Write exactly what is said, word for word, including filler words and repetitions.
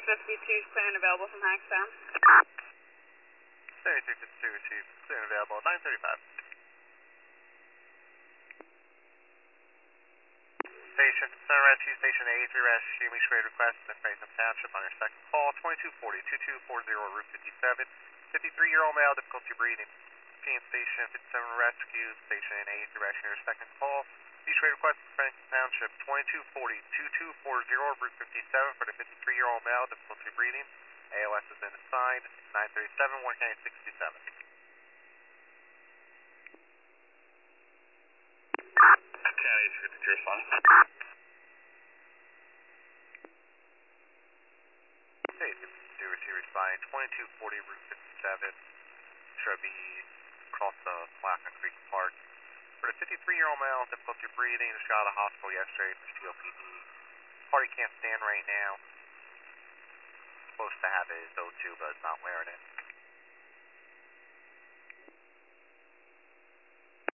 fifty-two, clear and available from Hagstown. seventy-three fifty-two, Chief, clear and available, nine thirty-five. Station, Center Rescue Station eighty-three Rescue, we trade request in Franklin Township on your second call, twenty-two forty, twenty-two forty, Route fifty-seven, fifty-three-year-old male, difficulty breathing. P M Station fifty-seven Rescue, Station eighty-three Rescue, your second call. We trade request in Franklin Township, twenty-two forty, twenty-two forty, Route fifty-seven for the fifty-three-year-old male, difficulty breathing. A L S has been assigned, nine thirty-seven, one county sixty-seven. County fifty-two responding. Hey, fifty-two receiver responding, twenty-two forty, Route fifty-seven. Should be across the Laughlin Creek Park. For the fifty-three-year-old male, difficulty breathing, just got out of the hospital yesterday for C O P D. Party can't stand right now. Supposed to have his O two, but it's not wearing it.